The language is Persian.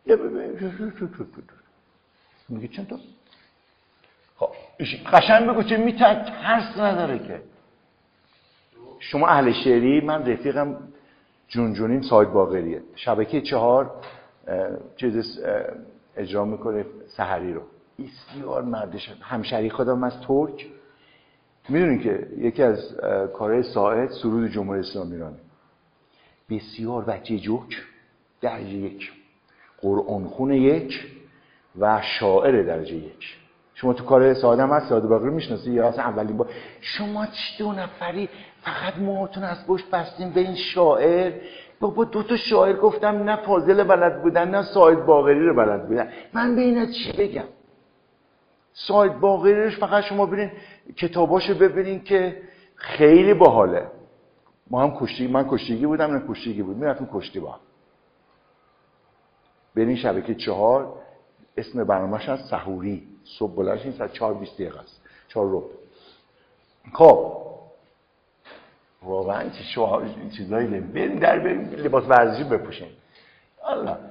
میگه چند تا؟ خب قشنگ بگو چه میترس، ترس نداره که. شما اهل شعری، من رفیقم جونجونین ساید باقریه، شبکه 4 چیز اجرا میکنه سحری رو، بسیار مردش همشری خودم از ترک. میدونین که یکی از کارهای ساعد سرود جمهوری اسلامی ایرانه، بسیار وجه جوک درجه 1، قرآن خون 1 و شاعر درجه 1. شما تو کار ساعد هم هست، ساعد باقری میشناسی یا اصلا اولین بار؟ شما 2 نفری فقط موهاتون از پشت بستیم به این شاعر. بابا 2 تا شاعر گفتم، نه فاضل بلد بودن نه ساعد باقری رو بلد بودن. من به اینا چی بگم؟ ساعد باقریش فقط شما برین کتاباشو ببینین که خیلی باحاله. ما هم کشتی، من کشتیگی بودم، نه کشتیگی بود، میرفتیم کشتی با هم. برین شبکه 4، اسم برنامه‌اش هست سحوری، صبح بلند شین ساعت 4:20 است، 4 ربع. خب واقعا چیزایی بریم در بریم لباس ورزشی بپوشین. الله